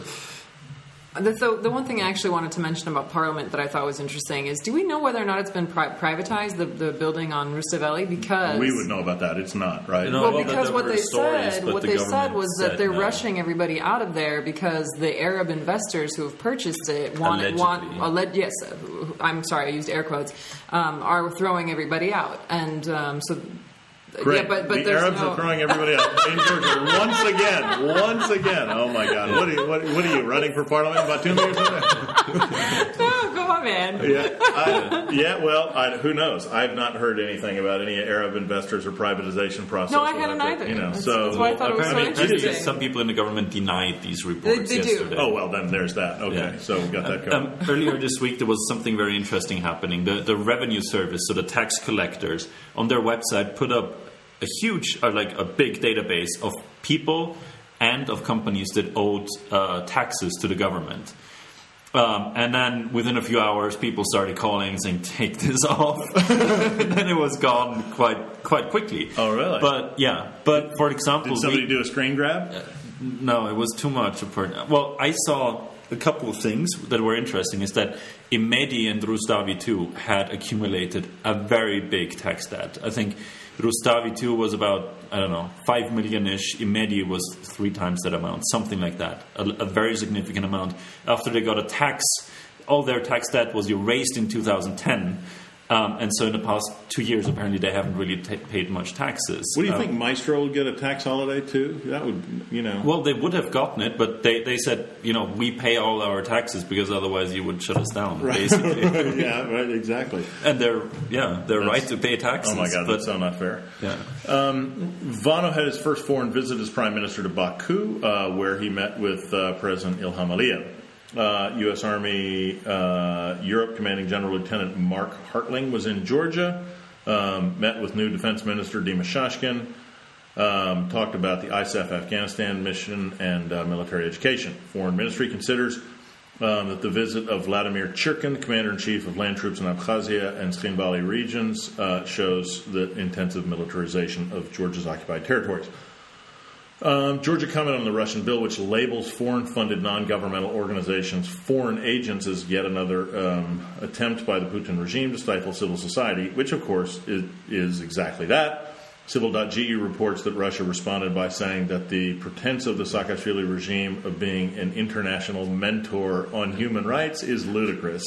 The, the, the one thing I actually wanted to mention about Parliament that I thought was interesting is, do we know whether or not it's been pri- privatized, the, the building on Rustaveli? Because we would know about that. It's not, right? No, well, well, because there what were they stories, said, but what the they said government was that said they're no. rushing everybody out of there because the Arab investors who have purchased it want Allegedly. want alleg- yes, uh, I'm sorry, I used air quotes, um, are throwing everybody out, and um, so. Great. Yeah, but, but the there's Arabs no... are throwing everybody out in Georgia once again. Once again. Oh my God! What are you? What, what are you running for parliament? Batumi or something? No, go on, man. Yeah. I, yeah. Well, I, who knows? I've not heard anything about any Arab investors or privatization process. No, I hadn't whatever, either. You know, That's- so that's why I thought it was so Apparently, interesting. some people in the government denied these reports They- they do. yesterday. Oh well, then there's that. Okay, Yeah. so we got that covered. Um, earlier this week, there was something very interesting happening. The, the revenue service, so the tax collectors, on their website put up a huge, or like a big database of people and of companies that owed uh, taxes to the government. Um, and then within a few hours, people started calling saying, "Take this off." And then it was gone quite quite quickly. Oh, really? But yeah, but for example, Did somebody we- do a screen grab? no, it was too much. For, well, I saw a couple of things that were interesting. Is that Imedi and Rustavi too had accumulated a very big tax debt. I think Rustavi too was about, I don't know, five million-ish. Imedi was three times that amount, something like that. A, a very significant amount. After they got a tax, all their tax debt was erased in two thousand ten. Um, and so in the past two years, apparently, they haven't really t- paid much taxes. What do you Um, think? Maestro would get a tax holiday too? That would, you know. Well, they would have gotten it, but they, they said, you know, we pay all our taxes because otherwise you would shut us down, basically. Yeah, right. Exactly. And they're, yeah, they're That's- right to pay taxes. Oh my God, but, that's so not fair. yeah. Um, Vano had his first foreign visit as prime minister to Baku, uh, where he met with uh, President Ilham Aliyev. Uh, U S. Army uh, Europe Commanding General Lieutenant Mark Hartling was in Georgia, um, met with new Defense Minister Dima Shashkin, um, talked about the I S A F Afghanistan mission and uh, military education. Foreign Ministry considers um, that the visit of Vladimir Chirkin, Commander-in-Chief of land troops in Abkhazia and Skhinvali regions, uh, shows the intensive militarization of Georgia's occupied territories. Um, Georgia commented on the Russian bill, which labels foreign-funded non-governmental organizations foreign agents, as yet another um, attempt by the Putin regime to stifle civil society, which, of course, is, is exactly that. Civil dot G E reports that Russia responded by saying that the pretense of the Saakashvili regime of being an international mentor on human rights is ludicrous.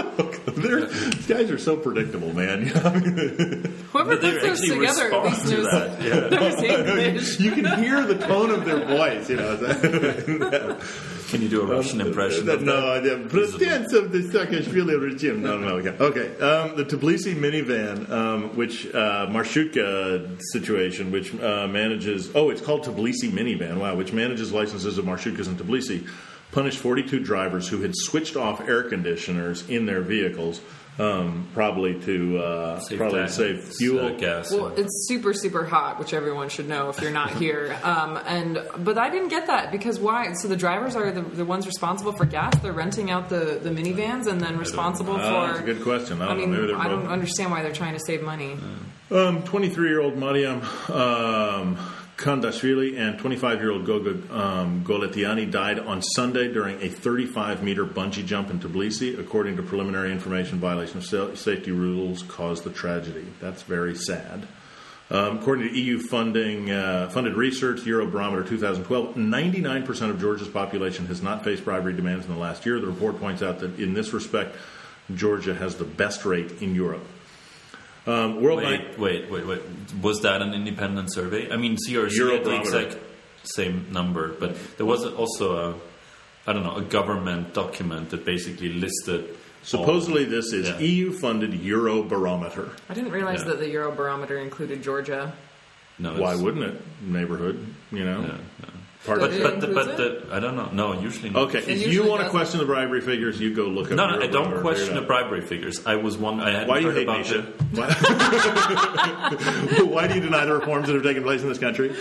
These guys are so predictable, man. Whoever But they puts those actually together at respond least to knows that, yeah. knows English. You can hear the tone of their voice, you know. Can you do a Russian impression Uh, of that? no, the pretense of the Saakashvili regime. No, no, okay. Okay. Um, the Tbilisi minivan, um, which uh, Marshutka situation, which uh, manages. Oh, it's called Tbilisi minivan. Wow, which manages licenses of Marshutkas in Tbilisi, punished forty-two drivers who had switched off air conditioners in their vehicles, um, probably to uh, Save probably to tax, save fuel. uh, gas. Well, it's super, super hot, which everyone should know if you're not here. Um, and but I didn't get that because why? So the drivers are the, the ones responsible for gas. They're renting out the, the minivans and then responsible Uh, for. that's a good question. I, I don't mean, know. Maybe they're I both. don't understand why they're trying to save money. Um, twenty-three-year-old Mariam um, Kandashvili and twenty-five-year-old Goga um, Goletiani died on Sunday during a thirty-five meter bungee jump in Tbilisi. According to preliminary information, violation of sa- safety rules caused the tragedy. That's very sad. Um, according to E U funding, uh, funded research, Eurobarometer twenty twelve, ninety-nine percent of Georgia's population has not faced bribery demands in the last year. The report points out that in this respect, Georgia has the best rate in Europe. Um, World Bank. Wait, wait, wait, wait. Was that an independent survey? I mean, C R C had the Eurobarometer. exact same number, but there was also a, I don't know, a government document that basically listed. Supposedly, this is Yeah. E U-funded Eurobarometer. I didn't realize Yeah. that the Eurobarometer included Georgia. No, Why it's- wouldn't it? Neighborhood, you know. Yeah, yeah. Part But of it but the, includes but it? the, I don't know. No, usually not. Okay, It if you usually want to doesn't. question the bribery figures, you go look up. No, no, I Euro don't Barometer, question figure the it bribery figures. I was one. I had out. Why do you heard hate about Misha? it. Why, why do you deny the reforms that have taken place in this country?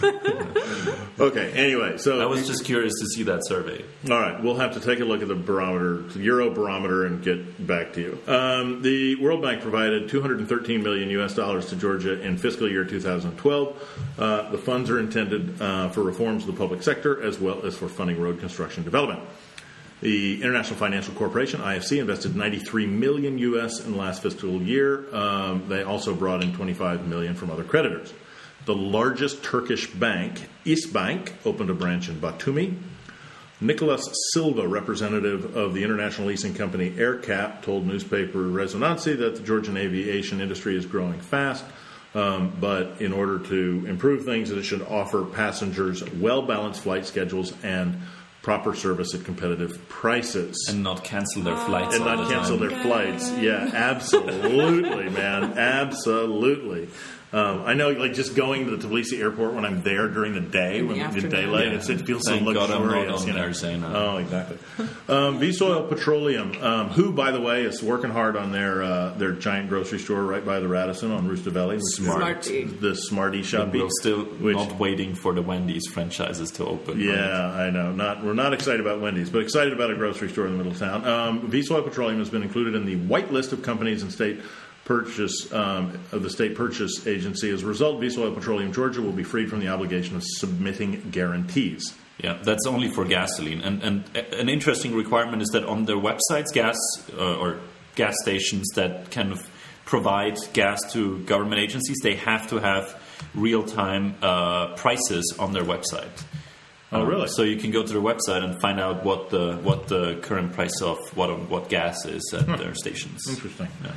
Okay, anyway, so I was just curious to see that survey. all right, we'll have to take a look at the barometer, the Euro barometer, and get back to you. Um, the World Bank provided two hundred thirteen million U S dollars to Georgia in fiscal year two thousand twelve. Uh, the funds are intended uh, for reforms of the public sector as well as for funding road construction development. The International Financial Corporation, I F C, invested ninety-three million U S in the last fiscal year. Um, they also brought in twenty-five million from other creditors. The largest Turkish bank, İşbank, opened a branch in Batumi. Nicolas Silva, representative of the international leasing company AirCap, told newspaper Rezonansi that the Georgian aviation industry is growing fast, um, but in order to improve things, it should offer passengers well-balanced flight schedules and proper service at competitive prices. And not cancel their flights And all not the cancel time. their flights. Yeah, absolutely, man. Absolutely. Um, I know, like, just going to the Tbilisi airport when I'm there during the day, In the when the afternoon. daylight, Yeah. it's, it feels Thank so God I'm not luxurious. on you know? Arizona. Oh, exactly. um, Visoil Petroleum, um, who, by the way, is working hard on their uh, their giant grocery store right by the Radisson on Rustavelli. which is Smarty. The Smarty Shoppy. We're still which- not waiting for the Wendy's franchises to open. right? Yeah, I know. Not we're not excited about Wendy's, but excited about a grocery store in the middle of town. Um, Visoil Petroleum has been included in the white list of companies and state purchase um, of the state purchase agency. As a result, Visoil Petroleum Georgia will be freed from the obligation of submitting guarantees. Yeah, that's only for gasoline. And, and an interesting requirement is that on their websites, gas uh, or gas stations that kind of provide gas to government agencies, they have to have real-time uh, prices on their website. Oh, really? Um, so you can go to their website and find out what the what the current price of what what gas is at their stations. Interesting. Yeah.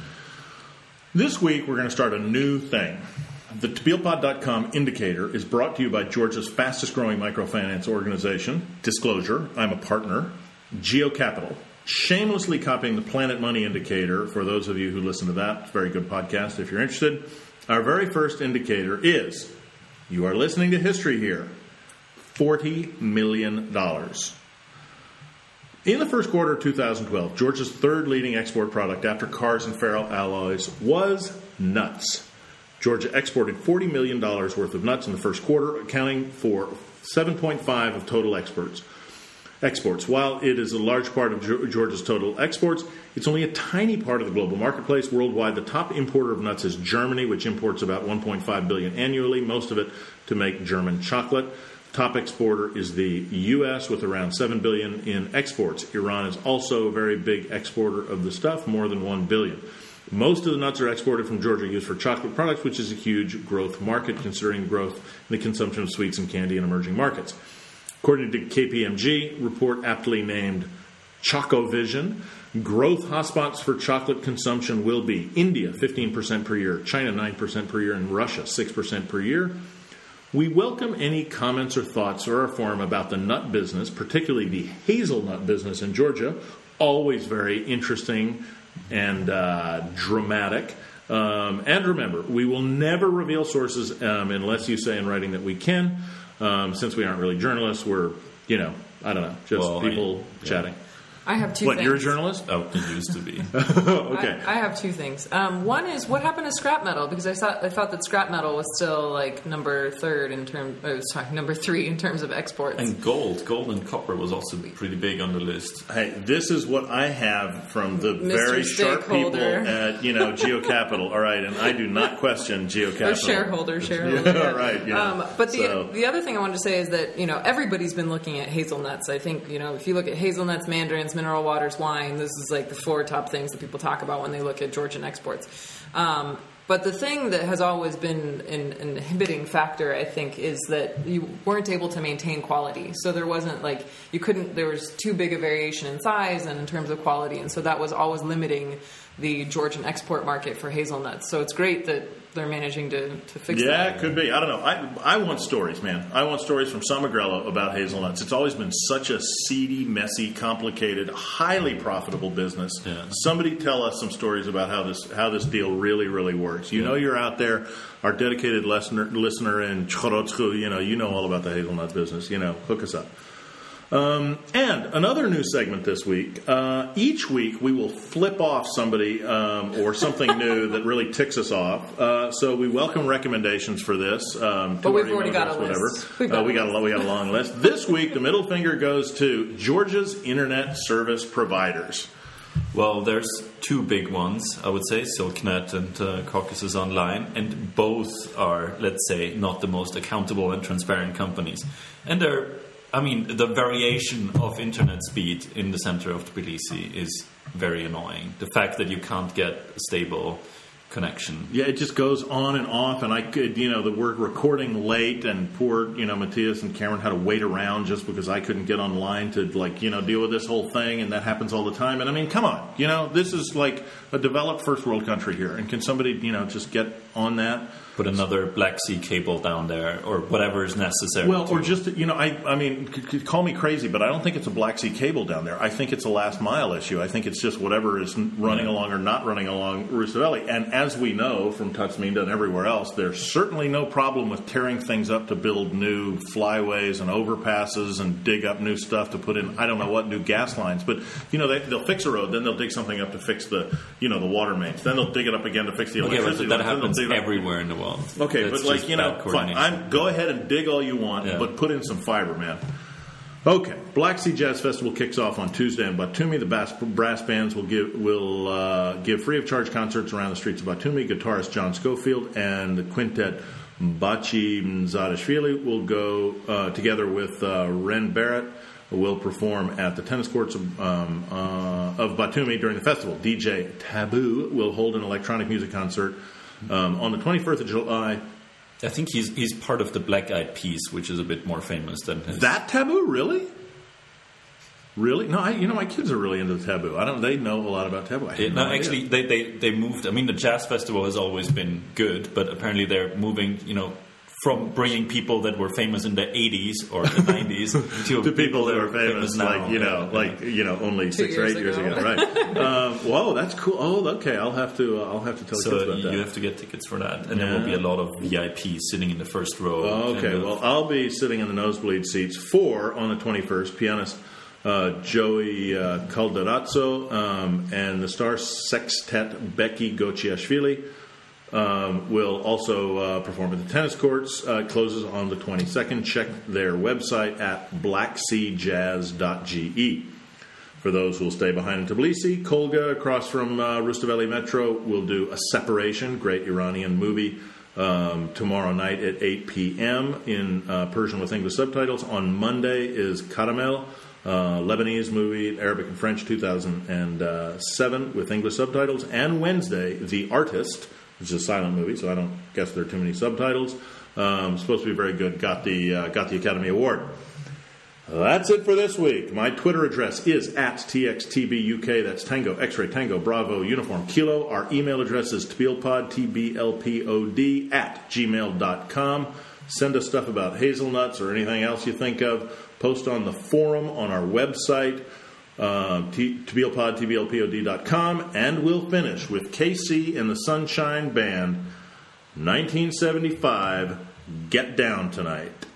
This week, we're going to start a new thing. The Tabilpod dot com indicator is brought to you by Georgia's fastest growing microfinance organization, Disclosure, I'm a partner, GeoCapital, shamelessly copying the Planet Money indicator for those of you who listen to that. It's a very good podcast if you're interested. Our very first indicator is, you are listening to history here, forty million dollars. In the first quarter of two thousand twelve, Georgia's third leading export product after cars and ferro alloys was nuts. Georgia exported forty million dollars worth of nuts in the first quarter, accounting for seven point five of total exports. Exports. While it is a large part of Georgia's total exports, it's only a tiny part of the global marketplace. Worldwide, the top importer of nuts is Germany, which imports about one point five billion dollars annually, most of it to make German chocolate. Top exporter is the U S with around seven billion dollars in exports. Iran is also a very big exporter of the stuff, more than one billion dollars. Most of the nuts are exported from Georgia used for chocolate products, which is a huge growth market considering growth in the consumption of sweets and candy in emerging markets. According to K P M G report aptly named Chocovision, growth hotspots for chocolate consumption will be India, fifteen percent per year, China, nine percent per year, and Russia, six percent per year. We welcome any comments or thoughts or our forum about the nut business, particularly the hazelnut business in Georgia. Always very interesting and uh, dramatic. Um, and remember, we will never reveal sources um, unless you say in writing that we can. Um, since we aren't really journalists, we're, you know, I don't know, just Well, people I- yeah. chatting. I have two What, things. you're a journalist? Oh, it used to be. Okay. I, I have two things. Um, one is what happened to scrap metal, because I thought I thought that scrap metal was still like number third in term. Oh, sorry, number three in terms of exports. And gold, gold and copper was also pretty big on the list. Hey, this is what I have from the Mister very sharp people Stakeholder. at, you know, GeoCapital. All right, and I do not question GeoCapital. Or shareholder, shareholder. Yeah, right. Yeah. Um, but the So- the other thing I wanted to say is that, you know, everybody's been looking at hazelnuts. I think, you know, if you look at hazelnuts, mandarins, mineral waters, wine, this is like the four top things that people talk about when they look at Georgian exports. Um, But the thing that has always been an, an inhibiting factor, I think, is that you weren't able to maintain quality. So there wasn't like, you couldn't, there was too big a variation in size and in terms of quality. And so that was always limiting the Georgian export market for hazelnuts. So it's great that they're managing to, to fix yeah, that. Yeah, it could be. I don't know. I I want stories, man. I want stories from San Magrelo about hazelnuts. It's always been such a seedy, messy, complicated, highly profitable business. Yeah. Somebody tell us some stories about how this how this deal really, really works. You Yeah. know you're out there, our dedicated listener, listener in Chorotsku, you know, you know all about the hazelnut business. You know, hook us up. Um, and another new segment this week. Uh, each week we will flip off somebody um, or something new that really ticks us off. Uh, so we welcome recommendations for this. Um, But we've already got a whatever. list. We've got Uh, we a got a we got a long list. This week the middle finger goes to Georgia's internet service providers. Well, there's two big ones, I would say, Silknet and uh, Caucasus Online, and both are, let's say, not the most accountable and transparent companies. And they're, I mean, the variation of internet speed in the center of Tbilisi is very annoying. The fact that you can't get a stable connection. Yeah, it just goes on and off, and I could, you know, the we're recording late, and poor, you know, Matthias and Cameron had to wait around just because I couldn't get online to, like, you know, deal with this whole thing, and that happens all the time. And I mean, come on, you know, this is like a developed first world country here, and can somebody, you know, just get on that? Put another Black Sea cable down there, or whatever is necessary. Well, to- or just, you know, I I mean, c- c- call me crazy, but I don't think it's a Black Sea cable down there. I think it's a last mile issue. I think it's just whatever is running Yeah. along or not running along Rustaveli. And as we know from Tatsminda and everywhere else, there's certainly no problem with tearing things up to build new flyways and overpasses and dig up new stuff to put in, I don't know what, new gas lines. But, you know, they, they'll fix a road, then they'll dig something up to fix the, you know, the water mains. Then they'll dig it up again to fix the Okay, electricity. but that lines. Then they'll happens dig it up- everywhere in the world. Okay, That's but like, just you know, bad fine. coordination. I'm, go ahead and dig all you want, Yeah. but put in some fiber, man. Okay, Black Sea Jazz Festival kicks off on Tuesday in Batumi. The bass, brass bands will give will uh, give free of charge concerts around the streets of Batumi. Guitarist John Schofield and the quintet Bachi Mzadashvili will go uh, together with uh, Ren Barrett. Will perform at the tennis courts of, um, uh, of Batumi during the festival. D J Taboo will hold an electronic music concert um, on the twenty-first of July. I think he's he's part of the Black Eyed Peas, which is a bit more famous than his. That Taboo, really? Really? No, I, you know, my kids are really into the Taboo. I don't. They know a lot about Taboo. I had It- no, idea. actually, they, they, they moved. I mean, the jazz festival has always been good, but apparently they're moving, you know, from bringing people that were famous in the eighties or the nineties to, to people that are famous, now. like you know, Yeah. like you know, only six or years eight years ago. ago, right? um, whoa, that's cool. Oh, okay. I'll have to. Uh, I'll have to tell the kids So about you that. have to get tickets for that, and there will be a lot of V I Ps sitting in the first row. Oh, okay, And, uh, well, I'll be sitting in the nosebleed seats for on the twenty-first. Pianist uh, Joey uh, Calderazzo um, and the star sextet Becky Gochiashvili um, will also uh, perform at the tennis courts. Uh, it closes on the twenty-second. Check their website at black sea jazz dot g e. For those who will stay behind in Tbilisi, Kolga, across from uh, Rustaveli Metro, will do A Separation, great Iranian movie, um, tomorrow night at eight p.m. in uh, Persian with English subtitles. On Monday is Caramel, uh, Lebanese movie, Arabic and French, two thousand seven with English subtitles. And Wednesday, The Artist, which is a silent movie, so I don't guess there are too many subtitles. Um, supposed to be very good. Got the uh, got the Academy Award. That's it for this week. My Twitter address is at T X T B U K. That's Tango, X-Ray, Tango, Bravo, Uniform, Kilo. Our email address is tblpod, T B L P O D, at gmail dot com. Send us stuff about hazelnuts or anything else you think of. Post on the forum on our website, uh, tblpod, T B L P O D dot com. And we'll finish with K C and the Sunshine Band, nineteen seventy-five, Get Down Tonight.